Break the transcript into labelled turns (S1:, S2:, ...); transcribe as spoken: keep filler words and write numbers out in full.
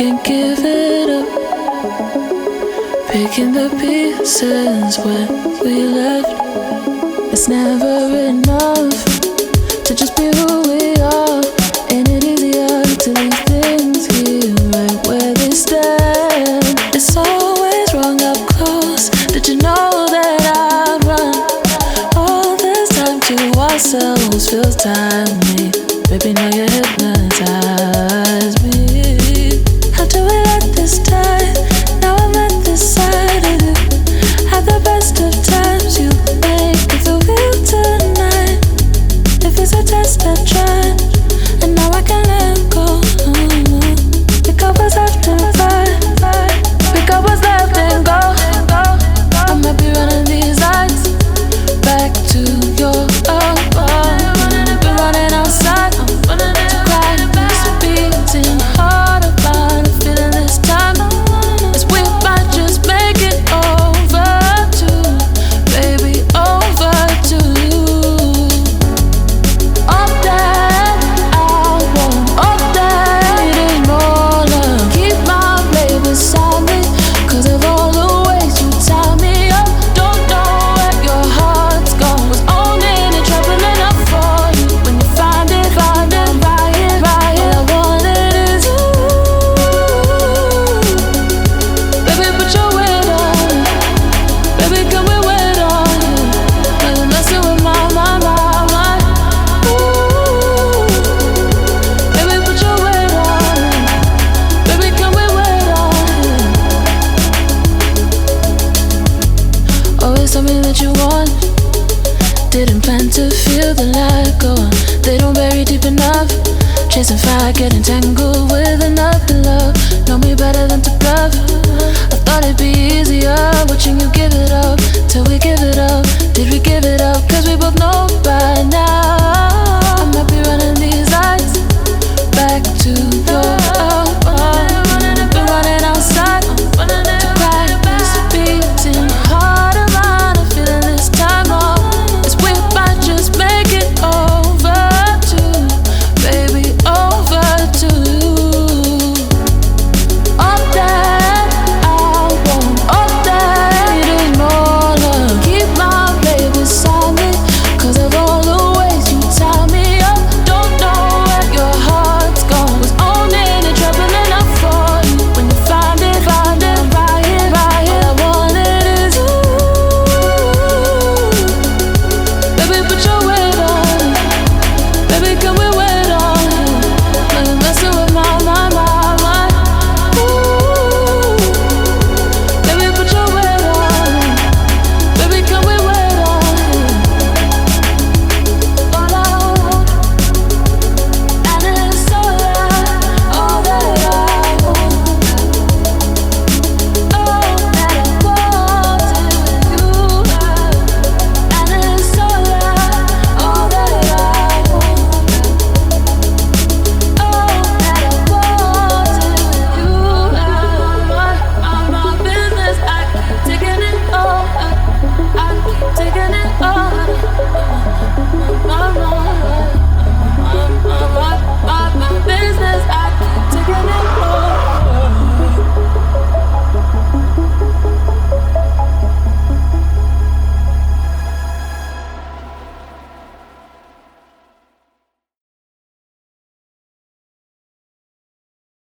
S1: can't give it up. Picking the pieces where we left. It's never enough to just be who we are. Ain't it easier to leave things here right where they stand? It's always wrong up close. Did you know that I run all this time to ourselves? Feels timely. Baby, now you hypnotize me. How do we let this die? Now I'm at this side of you. At the best of times, you make it the real tonight. If it's a test, I tried, and now I can let go. Mm-hmm. Pick up what's left and fight. Pick up what's left and go. I might be running these lights back to your own. We're running outside to cry. It's beating hard about a feeling this time. As we might just make it over to, baby, over to you. All that I want, all that is more love. Keep my baby beside me, 'cause of all the ways you tie me up. Don't know where your heart's gone. Was owning and traveling up for you. When you find it, find it, right here, right here. All I wanted is you. Baby, put your weight on it. Baby, can we wait on you? Like you're messing with my, my, my, my. Ooh. Baby, put your weight on it. Baby, can we wait on you? Always something that you want. Didn't plan to feel the light go on. They don't bury deep enough. Chasing fire, getting tangled with another love. Know me better than to bluff. I thought it'd be easier watching you give it up till we give it up. Did we give